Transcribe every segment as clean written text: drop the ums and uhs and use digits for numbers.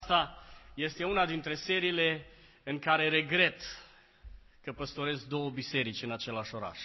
Asta este una dintre seriile în care regret că păstoresc două biserici în același oraș.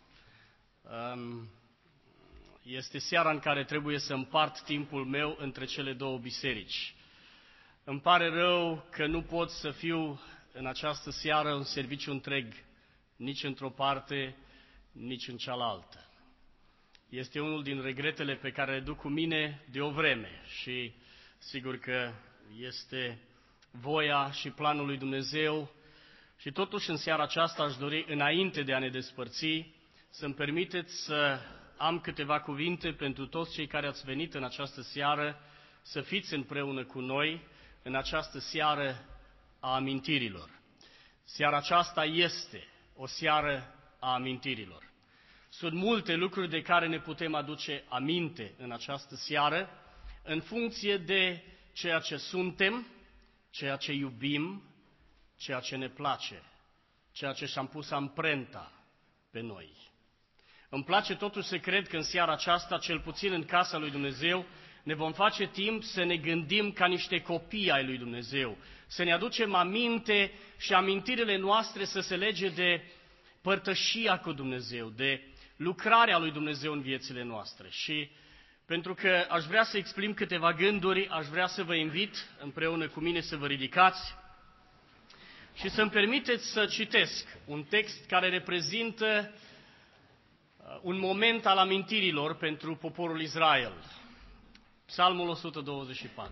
Este seara în care trebuie să împart timpul meu între cele două biserici. Îmi pare rău că nu pot să fiu în această seară un serviciu întreg, nici într-o parte, nici în cealaltă. Este unul din regretele pe care le duc cu mine de o vreme și sigur că este voia și planul lui Dumnezeu. Și totuși în seara aceasta aș dori, înainte de a ne despărți, să-mi permiteți să am câteva cuvinte pentru toți cei care ați venit în această seară, să fiți împreună cu noi în această seară a amintirilor. Seara aceasta este o seară a amintirilor. Sunt multe lucruri de care ne putem aduce aminte în această seară, în funcție de ceea ce suntem, ceea ce iubim, ceea ce ne place, ceea ce și-am pus amprenta pe noi. Îmi place totuși să cred că în seara aceasta, cel puțin în casa lui Dumnezeu, ne vom face timp să ne gândim ca niște copii ai lui Dumnezeu, să ne aducem aminte și amintirile noastre să se lege de părtășia cu Dumnezeu, de lucrarea lui Dumnezeu în viețile noastre. Și pentru că aș vrea să exprim câteva gânduri, aș vrea să vă invit împreună cu mine să vă ridicați și să-mi permiteți să citesc un text care reprezintă un moment al amintirilor pentru poporul Israel. Psalmul 124.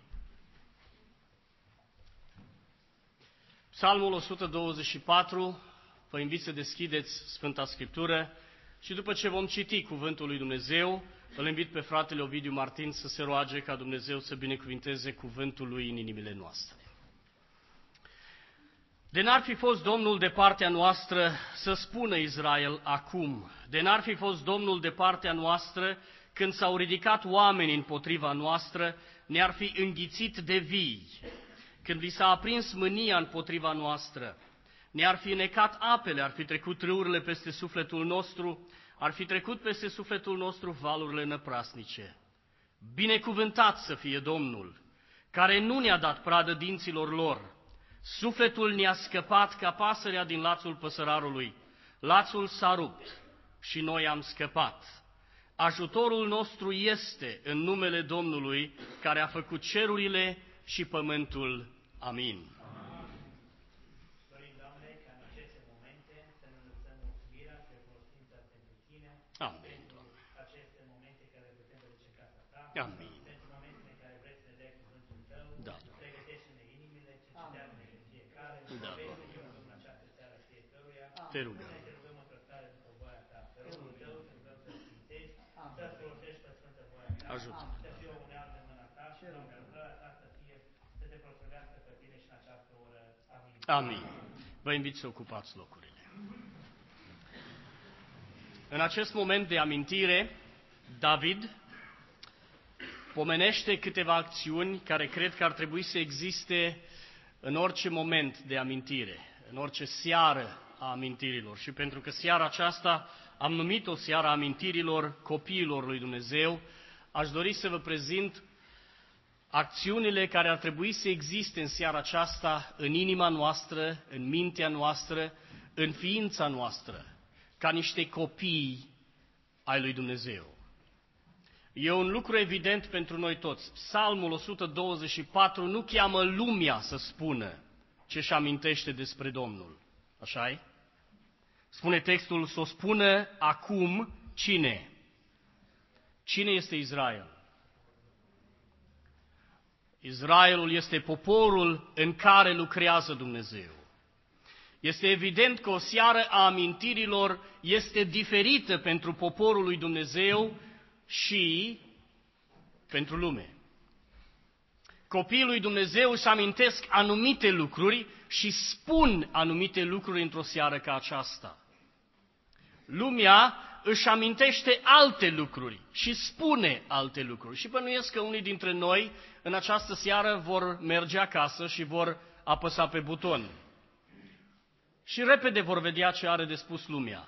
Psalmul 124, vă invit să deschideți Sfânta Scriptură și după ce vom citi cuvântul lui Dumnezeu, îl invit pe fratele Ovidiu Martin să se roage ca Dumnezeu să binecuvinteze cuvântul lui în inimile noastre. De n-ar fi fost Domnul de partea noastră, să spună Israel acum, de n-ar fi fost Domnul de partea noastră, când s-au ridicat oamenii împotriva noastră, ne-ar fi înghițit de vii. Când li s-a aprins mânia împotriva noastră, ne-ar fi necat apele, ar fi trecut râurile peste sufletul nostru, ar fi trecut peste sufletul nostru valurile năprasnice. Binecuvântat să fie Domnul, care nu ne-a dat pradă dinților lor. Sufletul ne-a scăpat ca pasărea din lațul păsărarului. Lațul s-a rupt și noi am scăpat. Ajutorul nostru este în numele Domnului, care a făcut cerurile și pământul. Amin. Dorim, Doamne, ca în aceste momente să ne lăsăm mulțumirea și recunoștința pentru Tine, Amin. pentru aceste momente care putem duce în casa Ta, Amin. pentru momentele în care vrei să ne dai cuvântul Tău, Da. pregătește-ne inimile, citește-ne pe fiecare, Da. vezi că eu în această seară fiecăruia, Te rugăm. Te rugăm în trăstare după voia Ta, pe Robul Tău te rugăm să sfințești, să folosești pe Sfântă voia Ta, Ajută. să fie o unealtă în mâna Ta și Doamne, lucrarea Ta să fie, să Te prosluvească pe Tine și în această oră. Amin. Amin. Vă invit să ocupați locurile. În acest moment de amintire, David pomenește câteva acțiuni care cred că ar trebui să existe în orice moment de amintire, în orice seară a amintirilor. Și pentru că seara aceasta am numit-o seara amintirilor copiilor lui Dumnezeu, aș dori să vă prezint acțiunile care ar trebui să existe în seara aceasta în inima noastră, în mintea noastră, în ființa noastră, ca niște copii ai lui Dumnezeu. E un lucru evident pentru noi toți. Psalmul 124 nu cheamă lumea să spună ce-și amintește despre Domnul. Așa-i? Spune textul să o spună acum cine? Cine este Israel? Israelul este poporul în care lucrează Dumnezeu. Este evident că o seară a amintirilor este diferită pentru poporul lui Dumnezeu și pentru lume. Copiii lui Dumnezeu își amintesc anumite lucruri și spun anumite lucruri într-o seară ca aceasta. Lumea își amintește alte lucruri și spune alte lucruri. Și bănuiesc că unii dintre noi în această seară vor merge acasă și vor apăsa pe buton. Și repede vor vedea ce are de spus lumea.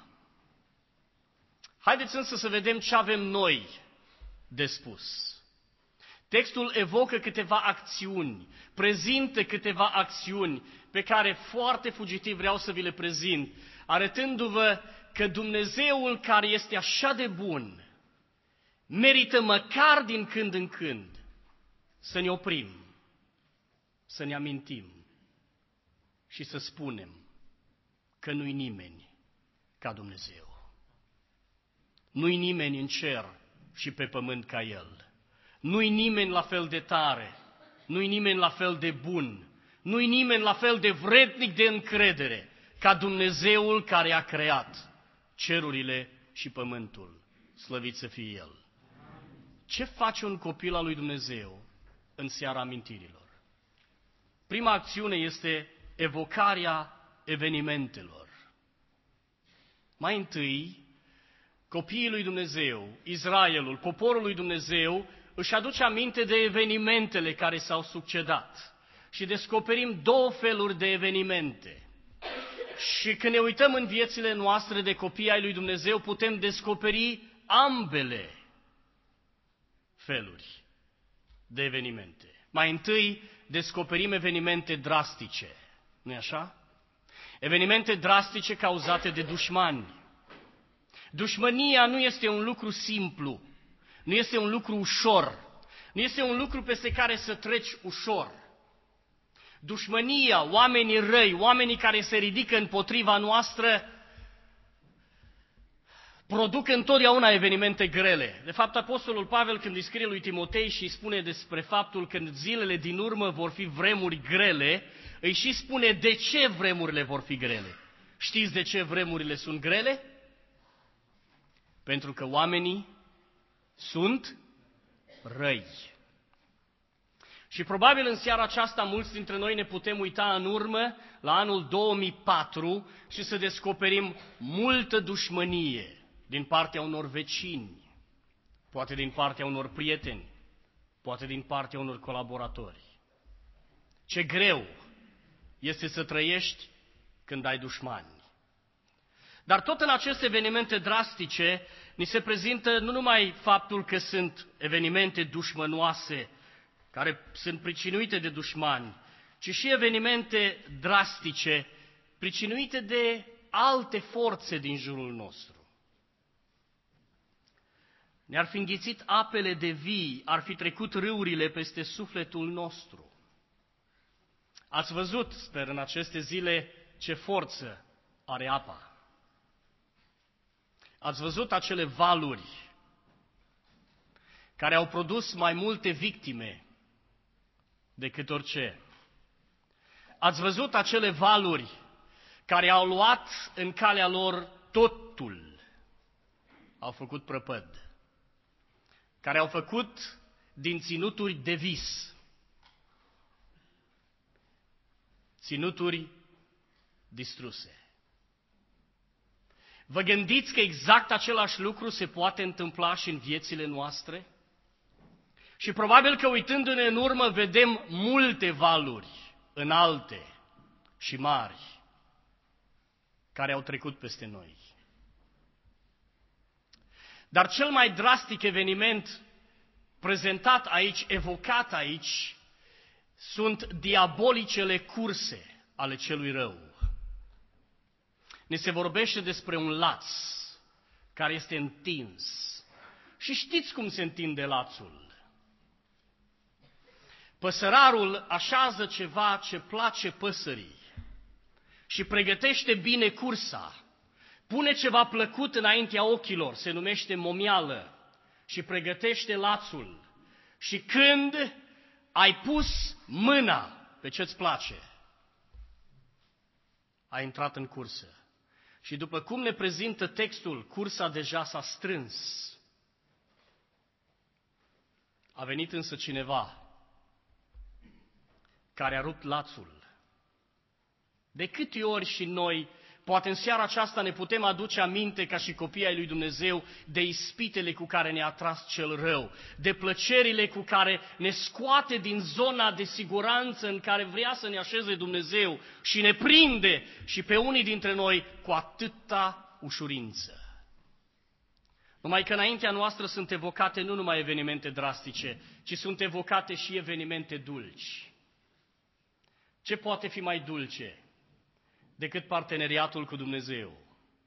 Haideți însă să vedem ce avem noi de spus. Textul evocă câteva acțiuni, prezintă câteva acțiuni pe care foarte fugitiv vreau să vi le prezint, arătându-vă că Dumnezeul care este așa de bun merită măcar din când în când să ne oprim, să ne amintim și să spunem că nu-i nimeni ca Dumnezeu. Nu-i nimeni în cer și pe pământ ca El. Nu-i nimeni la fel de tare, nu-i nimeni la fel de bun, nu-i nimeni la fel de vrednic de încredere ca Dumnezeul care a creat cerurile și pământul. Slăvit să fie El. Ce face un copil al lui Dumnezeu în seara amintirilor? Prima acțiune este evocarea evenimentelor. Mai întâi, copiii lui Dumnezeu, Israelul, poporul lui Dumnezeu, își aduce aminte de evenimentele care s-au succedat. Și descoperim două feluri de evenimente. Și când ne uităm în viețile noastre de copii ai lui Dumnezeu, putem descoperi ambele feluri de evenimente. Mai întâi, descoperim evenimente drastice. Nu-i așa? Evenimente drastice cauzate de dușmani. Dușmânia nu este un lucru simplu, nu este un lucru ușor, nu este un lucru peste care să treci ușor. Dușmânia, oamenii răi, oamenii care se ridică împotriva noastră, produc întotdeauna evenimente grele. De fapt, Apostolul Pavel, când îi scrie lui Timotei și îi spune despre faptul că în zilele din urmă vor fi vremuri grele, îi și spune de ce vremurile vor fi grele. Știți de ce vremurile sunt grele? Pentru că oamenii sunt răi. Și probabil în seara aceasta mulți dintre noi ne putem uita în urmă la anul 2004 și să descoperim multă dușmănie din partea unor vecini, poate din partea unor prieteni, poate din partea unor colaboratori. Ce greu este să trăiești când ai dușmani. Dar tot în aceste evenimente drastice ni se prezintă nu numai faptul că sunt evenimente dușmănoase, care sunt pricinuite de dușmani, ci și evenimente drastice, pricinuite de alte forțe din jurul nostru. Ne-ar fi înghițit apele de vii, ar fi trecut râurile peste sufletul nostru. Ați văzut, sper, în aceste zile ce forță are apa. Ați văzut acele valuri care au produs mai multe victime decât orice. Ați văzut acele valuri care au luat în calea lor totul, au făcut prăpăd, care au făcut din ținuturi de vis, ținuturi distruse. Vă gândiți că exact același lucru se poate întâmpla și în viețile noastre? Și probabil că uitându-ne în urmă vedem multe valuri înalte și mari care au trecut peste noi. Dar cel mai drastic eveniment prezentat aici, evocat aici, sunt diabolicele curse ale celui rău. Ne se vorbește despre un laț care este întins. Și știți cum se întinde lațul. Păsărarul așează ceva ce place păsării și pregătește bine cursa. Pune ceva plăcut înaintea ochilor, se numește momială, și pregătește lațul. Și când ai pus mâna pe ce-ți place, ai intrat în cursă. Și după cum ne prezintă textul, cursa deja s-a strâns. A venit însă cineva care a rupt lațul. De câte ori și noi, poate în seara aceasta ne putem aduce aminte ca și copii ai lui Dumnezeu de ispitele cu care ne-a tras cel rău, de plăcerile cu care ne scoate din zona de siguranță în care vrea să ne așeze Dumnezeu și ne prinde și pe unii dintre noi cu atâta ușurință. Numai că înaintea noastră sunt evocate nu numai evenimente drastice, ci sunt evocate și evenimente dulci. Ce poate fi mai dulce decât parteneriatul cu Dumnezeu?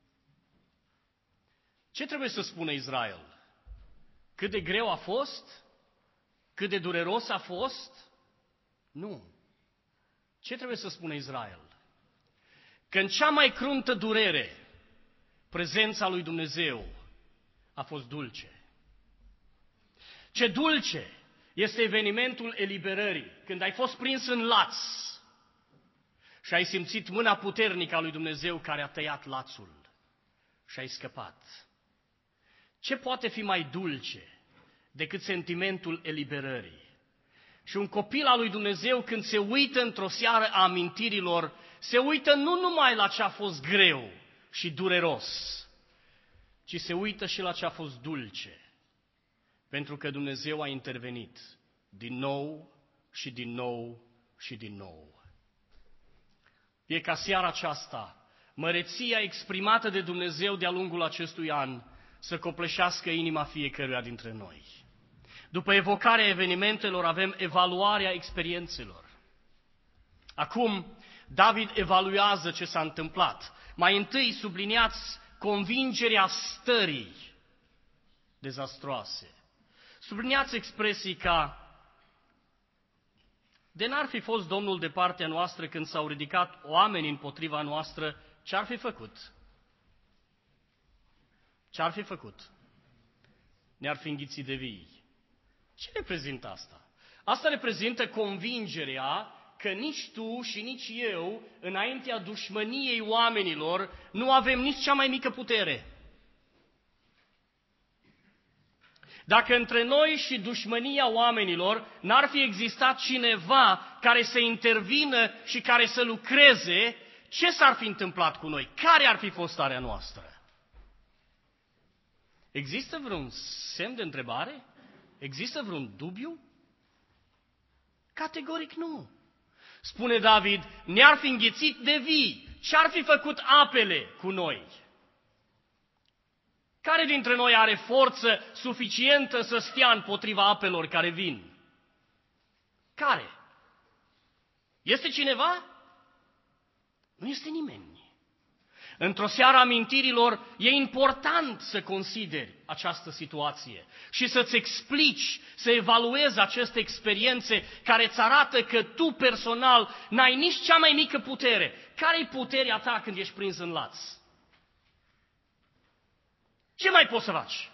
Ce trebuie să spună Israel? Cât de greu a fost? Cât de dureros a fost? Nu. Ce trebuie să spună Israel? Că în cea mai cruntă durere, prezența lui Dumnezeu a fost dulce. Ce dulce este evenimentul eliberării, când ai fost prins în laț și ai simțit mâna puternică a lui Dumnezeu care a tăiat lațul și ai scăpat. Ce poate fi mai dulce decât sentimentul eliberării? Și un copil al lui Dumnezeu, când se uită într-o seară a amintirilor, se uită nu numai la ce a fost greu și dureros, ci se uită și la ce a fost dulce, pentru că Dumnezeu a intervenit din nou și din nou și din nou. E ca seara aceasta, măreția exprimată de Dumnezeu de-a lungul acestui an să copleșească inima fiecăruia dintre noi. După evocarea evenimentelor avem evaluarea experiențelor. Acum, David evaluează ce s-a întâmplat. Mai întâi subliniați convingerea stării dezastroase. Subliniați expresii ca: de n-ar fi fost Domnul de partea noastră când s-au ridicat oamenii împotriva noastră, ce-ar fi făcut? Ce-ar fi făcut? Ne-ar fi înghițit de vii. Ce reprezintă asta? Asta reprezintă convingerea că nici tu și nici eu, înaintea dușmăniei oamenilor, nu avem nici cea mai mică putere. Dacă între noi și dușmănia oamenilor n-ar fi existat cineva care să intervină și care să lucreze, ce s-ar fi întâmplat cu noi? Care ar fi fost starea noastră? Există vreun semn de întrebare? Există vreun dubiu? Categoric nu. Spune David, ne-ar fi înghițit de vii. Ce-ar fi făcut apele cu noi? Care dintre noi are forță suficientă să stea împotriva apelor care vin? Care? Este cineva? Nu este nimeni. Într-o seară a amintirilor e important să consideri această situație și să-ți explici, să evaluezi aceste experiențe care îți arată că tu personal n-ai nici cea mai mică putere. Care-i puterea ta când ești prins în laț? Ce mai poți să faci?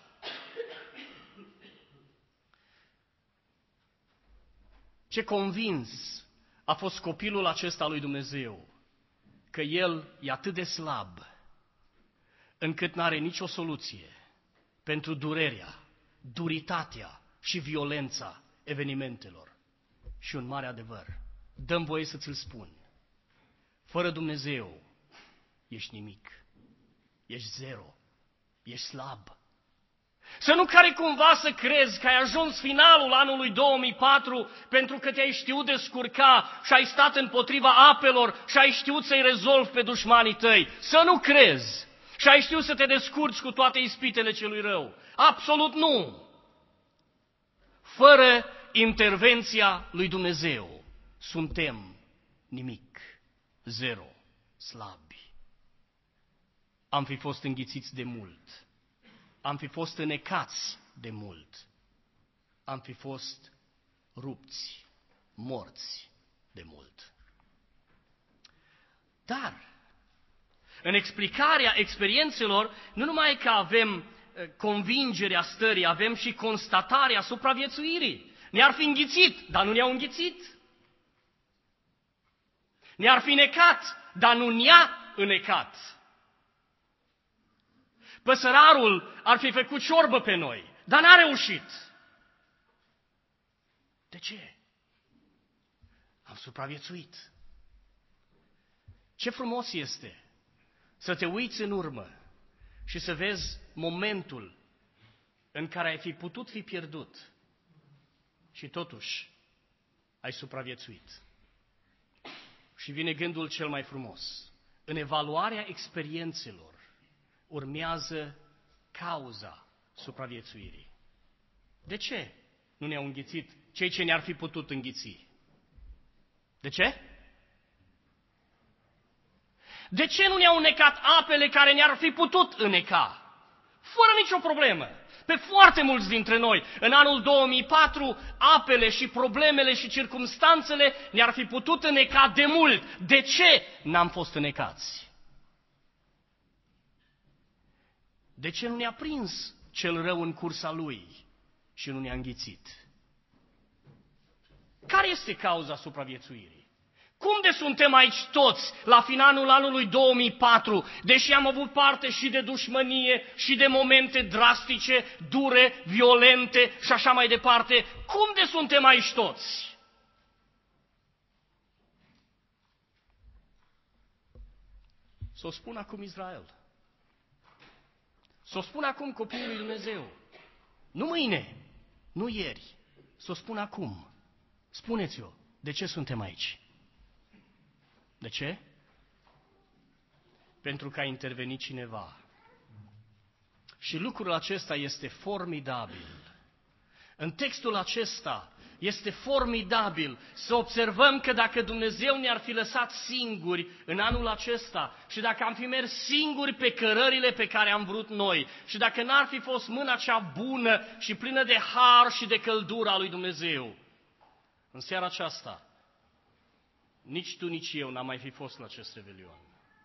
Ce convins a fost copilul acesta lui Dumnezeu, că el e atât de slab, încât n-are nicio soluție pentru durerea, duritatea și violența evenimentelor. Și un mare adevăr, dă-mi voie să ți-l spun, fără Dumnezeu ești nimic, ești zero, ești slab. Să nu care cumva să crezi că ai ajuns finalul anului 2004 pentru că te-ai știut descurca și ai stat împotriva apelor și ai știut să-i rezolvi pe dușmanii tăi. Să nu crezi și ai știut să te descurci cu toate ispitele celui rău. Absolut nu! Fără intervenția lui Dumnezeu suntem nimic, zero, slabi. Am fi fost înghițiți de mult. Am fi fost înecați de mult. Am fi fost rupți, morți de mult. Dar, în explicarea experiențelor, nu numai că avem convingerea stării, avem și constatarea supraviețuirii. Ne-ar fi înghițit, dar nu ne-au înghițit. Ne-ar fi necat, dar nu ne-a înecat. Păsărarul ar fi făcut ciorbă pe noi, dar n-a reușit. De ce? Am supraviețuit. Ce frumos este să te uiți în urmă și să vezi momentul în care ai fi putut fi pierdut și totuși ai supraviețuit. Și vine gândul cel mai frumos. În evaluarea experiențelor urmează cauza supraviețuirii. De ce nu ne-au înghițit cei ce ne-ar fi putut înghiți? De ce? De ce nu ne-au înecat apele care ne-ar fi putut îneca? Fără nicio problemă. Pe foarte mulți dintre noi, în anul 2004, apele și problemele și circumstanțele ne-ar fi putut îneca de mult. De ce n-am fost înecați? De ce nu ne-a prins cel rău în cursa lui și nu ne-a înghițit? Care este cauza supraviețuirii? Cum de suntem aici toți la finalul anului 2004, deși am avut parte și de dușmănie și de momente drastice, dure, violente și așa mai departe? Cum de suntem aici toți? S-o spun acum Israel. S-o spun acum copiii lui Dumnezeu. Nu mâine, nu ieri. S-o spun acum. Spuneți-o, de ce suntem aici? De ce? Pentru că a intervenit cineva. Și lucrul acesta este formidabil. În textul acesta este formidabil să observăm că dacă Dumnezeu ne-ar fi lăsat singuri în anul acesta și dacă am fi mers singuri pe cărările pe care am vrut noi și dacă n-ar fi fost mâna cea bună și plină de har și de căldură a lui Dumnezeu, în seara aceasta, nici tu, nici eu n-am mai fi fost la acest revelion.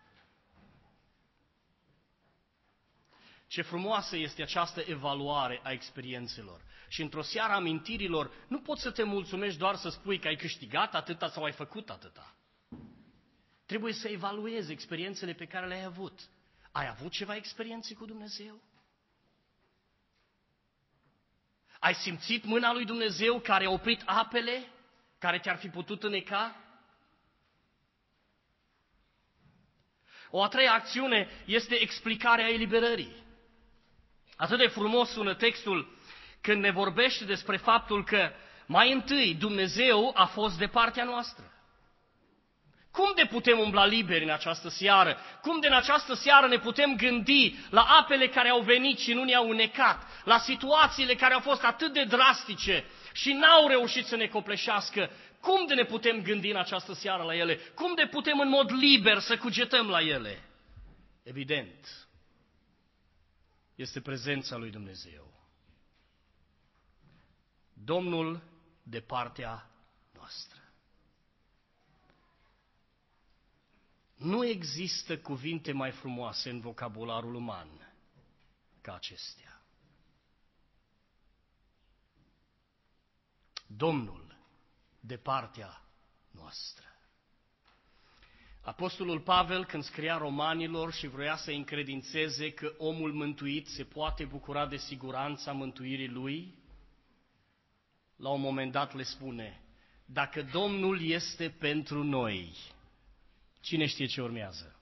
Ce frumoasă este această evaluare a experiențelor. Și într-o seară a amintirilor nu poți să te mulțumești doar să spui că ai câștigat atâta sau ai făcut atâta. Trebuie să evaluezi experiențele pe care le-ai avut. Ai avut ceva experiențe cu Dumnezeu? Ai simțit mâna lui Dumnezeu care a oprit apele care te-ar fi putut îneca? O a treia acțiune este explicarea eliberării. Atât de frumos sună textul când ne vorbește despre faptul că mai întâi Dumnezeu a fost de partea noastră. Cum de putem umbla liberi în această seară? Cum de în această seară ne putem gândi la apele care au venit și nu ne-au înecat, la situațiile care au fost atât de drastice și n-au reușit să ne copleșească? Cum de ne putem gândi în această seară la ele? Cum de putem în mod liber să cugetăm la ele? Evident, este prezența lui Dumnezeu. Domnul de partea noastră. Nu există cuvinte mai frumoase în vocabularul uman ca acestea. Domnul de partea noastră. Apostolul Pavel, când scria romanilor și vrea să încredințeze că omul mântuit se poate bucura de siguranța mântuirii lui, la un moment dat le spune: dacă Domnul este pentru noi, cine știe ce urmează?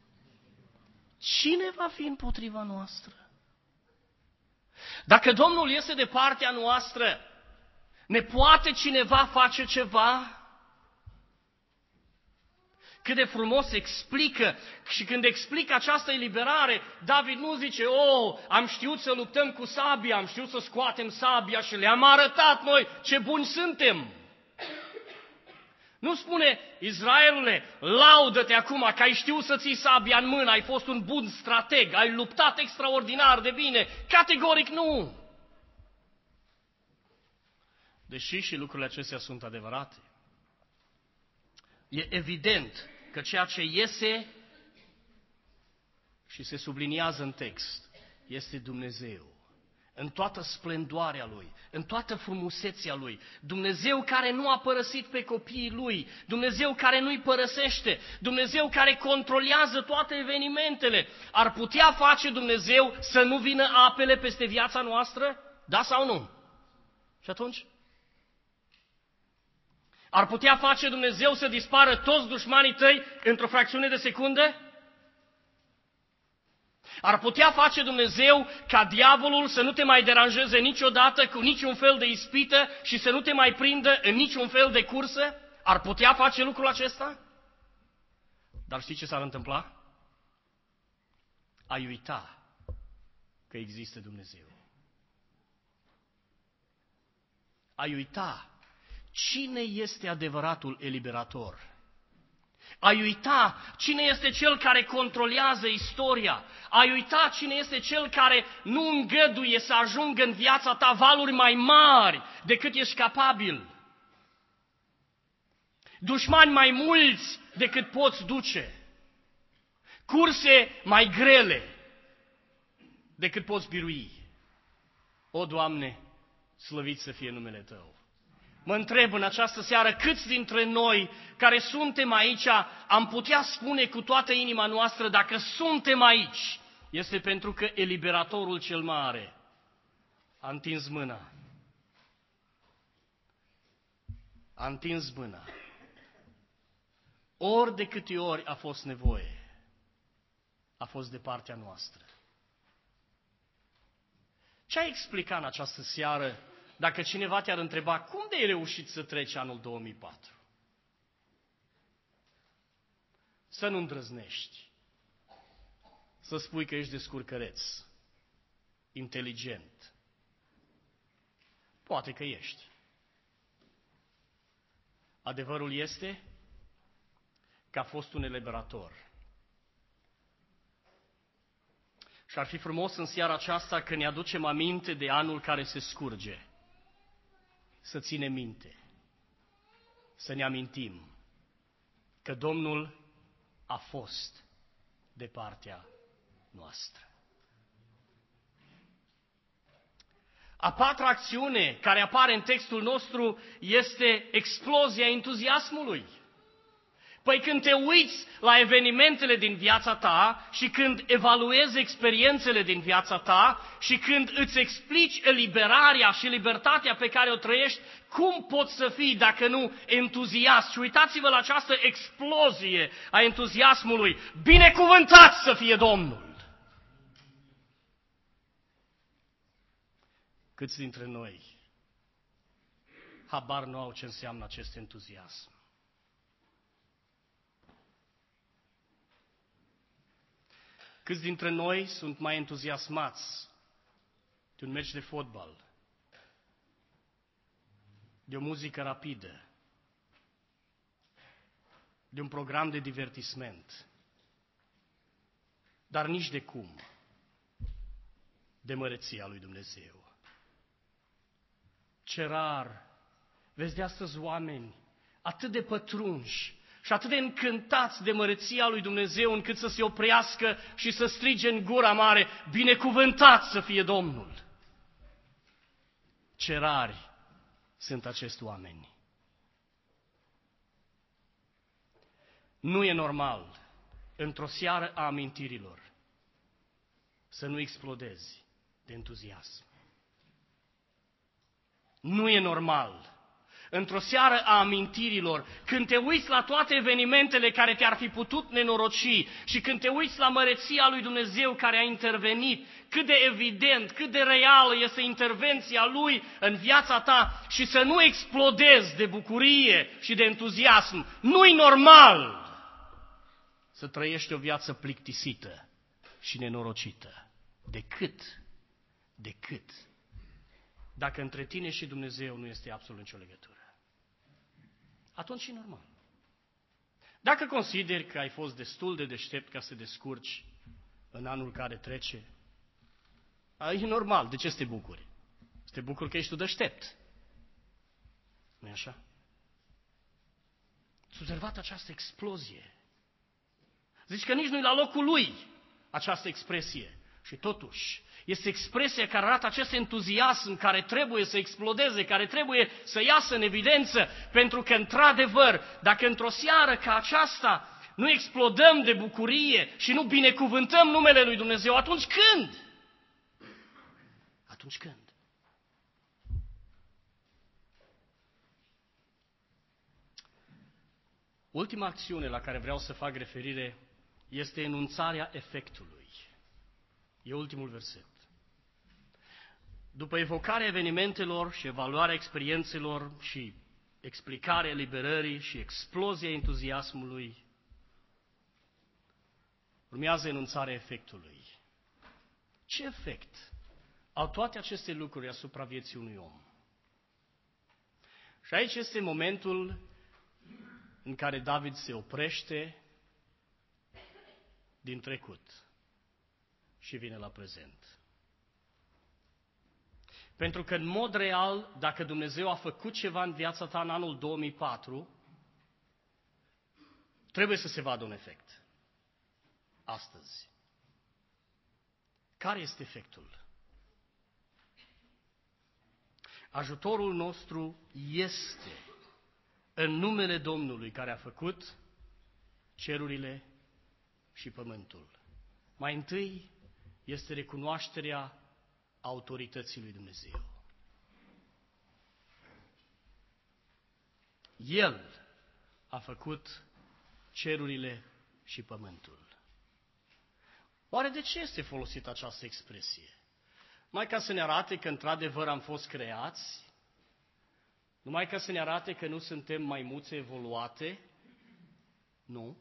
Cine va fi împotriva noastră? Dacă Domnul este de partea noastră, ne poate cineva face ceva? Cât de frumos explică, și când explică această eliberare, David nu zice: am știut să luptăm cu sabia, am știut să scoatem sabia și le-am arătat noi ce buni suntem. Nu spune: Israelule, laudă-te acum că ai știut să ții sabia în mână, ai fost un bun strateg, ai luptat extraordinar de bine. Categoric nu! Deși și lucrurile acestea sunt adevărate, e evident că ceea ce iese și se subliniază în text este Dumnezeu. În toată splendoarea Lui, în toată frumusețea Lui, Dumnezeu care nu a părăsit pe copiii Lui, Dumnezeu care nu-i părăsește, Dumnezeu care controlează toate evenimentele. Ar putea face Dumnezeu să nu vină apele peste viața noastră? Da sau nu? Și atunci? Ar putea face Dumnezeu să dispară toți dușmanii tăi într-o fracțiune de secundă? Ar putea face Dumnezeu ca diavolul să nu te mai deranjeze niciodată cu niciun fel de ispită și să nu te mai prindă în niciun fel de cursă? Ar putea face lucrul acesta? Dar știi ce s-ar întâmpla? Ai uita că există Dumnezeu. ai uita cine este adevăratul eliberator. Ai uita cine este cel care controlează istoria. Ai uita cine este cel care nu îngăduie să ajungă în viața ta valuri mai mari decât ești capabil. Dușmani mai mulți decât poți duce. Curse mai grele decât poți birui. O, Doamne, slăvit să fie numele Tău. Mă întreb în această seară câți dintre noi care suntem aici am putea spune cu toată inima noastră dacă suntem aici, este pentru că eliberatorul cel mare a întins mâna. A întins mâna. Ori de câte ori a fost nevoie, a fost de partea noastră. Ce ai explica în această seară dacă cineva te-ar întreba cum de ai reușit să treci anul 2004? Să nu îndrăznești. Să spui că ești descurcăreț, inteligent. Poate că ești. Adevărul este că a fost un eliberator. Și ar fi frumos în seara aceasta că ne aducem aminte de anul care se scurge. Să ținem minte, să ne amintim că Domnul a fost de partea noastră. A patra acțiune care apare în textul nostru este explozia entuziasmului. Păi când te uiți la evenimentele din viața ta și când evaluezi experiențele din viața ta și când îți explici eliberarea și libertatea pe care o trăiești, cum poți să fii dacă nu entuziast? Și uitați-vă la această explozie a entuziasmului. Binecuvântat să fie Domnul! Câți dintre noi habar nu au ce înseamnă acest entuziasm? Câți dintre noi sunt mai entuziasmați de un meci de fotbal, de o muzică rapidă, de un program de divertisment, dar nici de cum de măreția lui Dumnezeu? Ce rar vezi de astăzi oameni atât de pătrunși și atât de încântați de măreția lui Dumnezeu încât să se oprească și să strige în gura mare, binecuvântat să fie Domnul. Ce rari sunt acești oameni. Nu e normal, într-o seară a amintirilor, să nu explodezi de entuziasm. Nu e normal, într-o seară a amintirilor, când te uiți la toate evenimentele care te-ar fi putut nenoroci și când te uiți la măreția lui Dumnezeu care a intervenit, cât de evident, cât de reală este intervenția Lui în viața ta și să nu explodezi de bucurie și de entuziasm. Nu-i normal să trăiești o viață plictisită și nenorocită. Decât dacă între tine și Dumnezeu nu este absolut nicio legătură. Atunci e normal. Dacă consideri că ai fost destul de deștept ca să te descurci în anul care trece, e normal. De ce să te bucuri? Să te bucuri că ești tu deștept. Nu-i așa? Ați observat această explozie? Zici că nici nu-i la locul lui această expresie. Și totuși, este expresia care arată acest entuziasm care trebuie să explodeze, care trebuie să iasă în evidență, pentru că, într-adevăr, dacă într-o seară ca aceasta nu explodăm de bucurie și nu binecuvântăm numele lui Dumnezeu, atunci când? Atunci când? Ultima acțiune la care vreau să fac referire este enunțarea efectului. E ultimul verset. După evocarea evenimentelor și evaluarea experiențelor și explicarea eliberării și explozia entuziasmului, urmează enunțarea efectului. Ce efect au toate aceste lucruri asupra vieții unui om? Și aici este momentul în care David se oprește din trecut și vine la prezent. Pentru că, în mod real, dacă Dumnezeu a făcut ceva în viața ta în anul 2004, trebuie să se vadă un efect. Astăzi. Care este efectul? Ajutorul nostru este în numele Domnului care a făcut cerurile și pământul. Mai întâi este recunoașterea autorității lui Dumnezeu. El a făcut cerurile și pământul. Oare de ce este folosită această expresie? Numai ca să ne arate că într-adevăr am fost creați? Numai ca să ne arate că nu suntem maimuțe evoluate? Nu.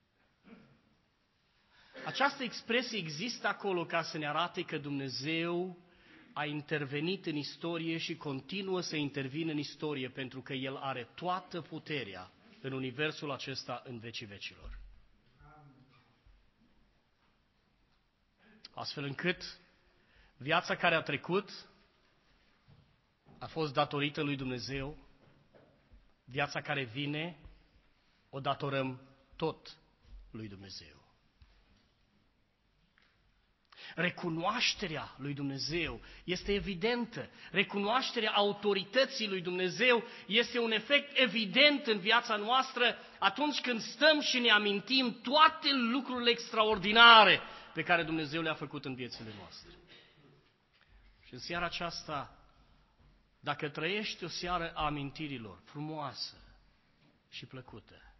Această expresie există acolo ca să ne arate că Dumnezeu a intervenit în istorie și continuă să intervină în istorie, pentru că El are toată puterea în universul acesta în vecii vecilor. Astfel încât viața care a trecut a fost datorită lui Dumnezeu, viața care vine o datorăm tot lui Dumnezeu. Recunoașterea lui Dumnezeu este evidentă. Recunoașterea autorității lui Dumnezeu este un efect evident în viața noastră atunci când stăm și ne amintim toate lucrurile extraordinare pe care Dumnezeu le-a făcut în viețile noastre. Și în seara aceasta, dacă trăiești o seară a amintirilor frumoasă și plăcută,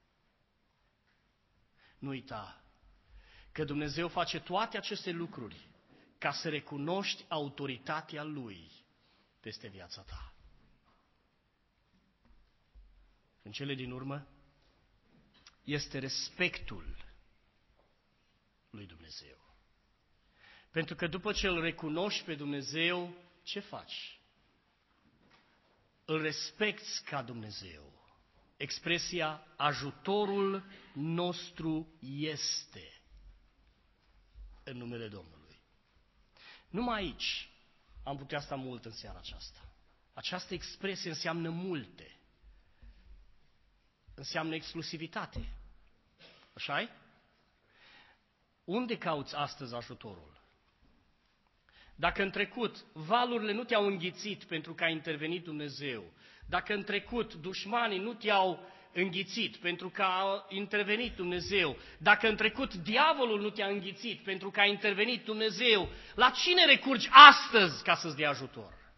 nu uita că Dumnezeu face toate aceste lucruri ca să recunoști autoritatea Lui peste viața ta. În cele din urmă, este respectul lui Dumnezeu. Pentru că după ce îl recunoști pe Dumnezeu, ce faci? Îl respecti ca Dumnezeu. Expresia ajutorul nostru este în numele Domnului. Numai aici am putea sta mult în seara aceasta. Această expresie înseamnă multe. Înseamnă exclusivitate. Așa-i? Unde cauți astăzi ajutorul? Dacă în trecut valurile nu te-au înghițit pentru că a intervenit Dumnezeu, dacă în trecut dușmanii nu te-au înghițit pentru că a intervenit Dumnezeu, dacă în trecut diavolul nu te-a înghițit pentru că a intervenit Dumnezeu, la cine recurgi astăzi ca să-ți dea ajutor?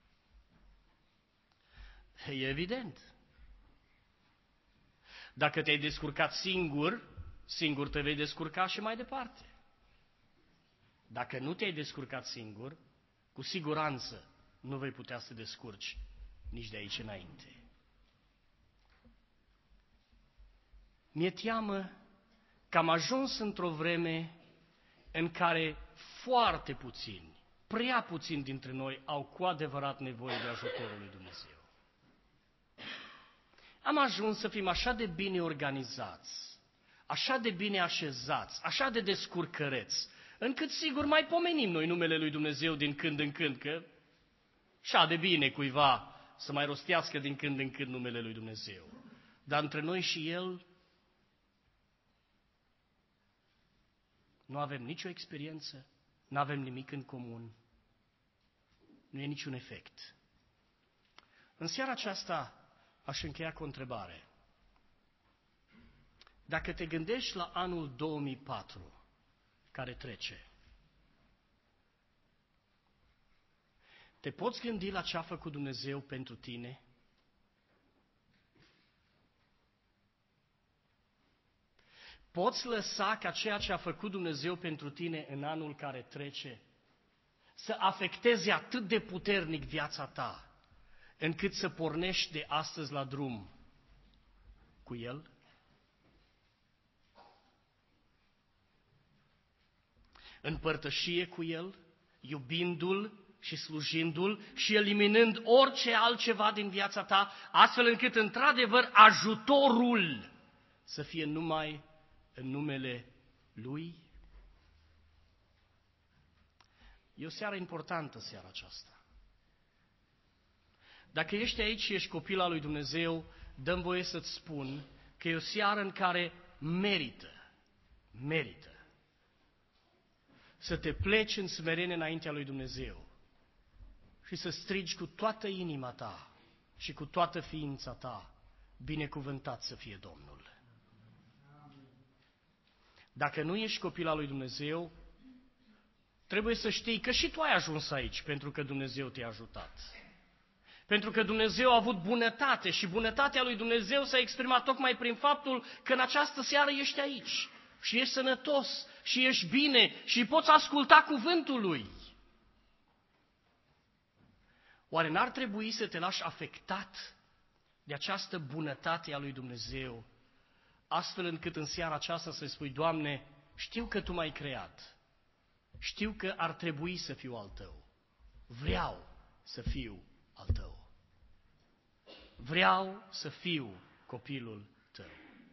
E evident. Dacă te-ai descurcat singur, singur te vei descurca și mai departe. Dacă nu te-ai descurcat singur, cu siguranță nu vei putea să te descurci nici de aici înainte. Mi-e teamă că am ajuns într-o vreme în care foarte puțini, prea puțini dintre noi au cu adevărat nevoie de ajutorul lui Dumnezeu. Am ajuns să fim așa de bine organizați, așa de bine așezați, așa de descurcăreți, încât sigur mai pomenim noi numele lui Dumnezeu din când în când, că așa de bine cuiva să mai rostească din când în când numele lui Dumnezeu. Dar între noi și El nu avem nicio experiență, nu avem nimic în comun, nu e niciun efect. În seara aceasta aș încheia cu o întrebare. Dacă te gândești la anul 2004 care trece, te poți gândi la ce a făcut Dumnezeu pentru tine? Poți lăsa ca ceea ce a făcut Dumnezeu pentru tine în anul care trece să afecteze atât de puternic viața ta, încât să pornești de astăzi la drum cu El? În părtășie cu El, iubindu-L și slujindu-L și eliminând orice altceva din viața ta, astfel încât, într-adevăr, ajutorul să fie numai în numele Lui? E o seară importantă, seara aceasta. Dacă ești aici și ești copil al lui Dumnezeu, dă-mi voie să-ți spun că e o seară în care merită să te pleci în smerenie înaintea lui Dumnezeu și să strigi cu toată inima ta și cu toată ființa ta, binecuvântat să fie Domnul. Dacă nu ești copil al lui Dumnezeu, trebuie să știi că și tu ai ajuns aici pentru că Dumnezeu te-a ajutat. Pentru că Dumnezeu a avut bunătate și bunătatea lui Dumnezeu s-a exprimat tocmai prin faptul că în această seară ești aici și ești sănătos și ești bine și poți asculta cuvântul Lui. Oare n-ar trebui să te lași afectat de această bunătate a lui Dumnezeu, astfel încât în seara aceasta să spui: Doamne, știu că Tu m-ai creat, știu că ar trebui să fiu al Tău, vreau să fiu al Tău. Vreau să fiu copilul Tău.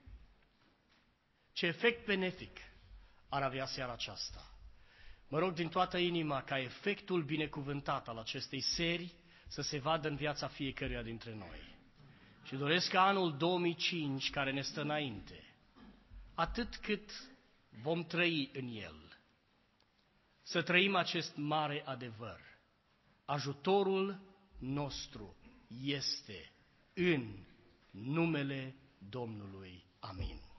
Ce efect benefic ar avea seara aceasta? Mă rog din toată inima ca efectul binecuvântat al acestei serii să se vadă în viața fiecăruia dintre noi. Și doresc ca anul 2005, care ne stă înainte, atât cât vom trăi în el, să trăim acest mare adevăr. Ajutorul nostru este în numele Domnului. Amin.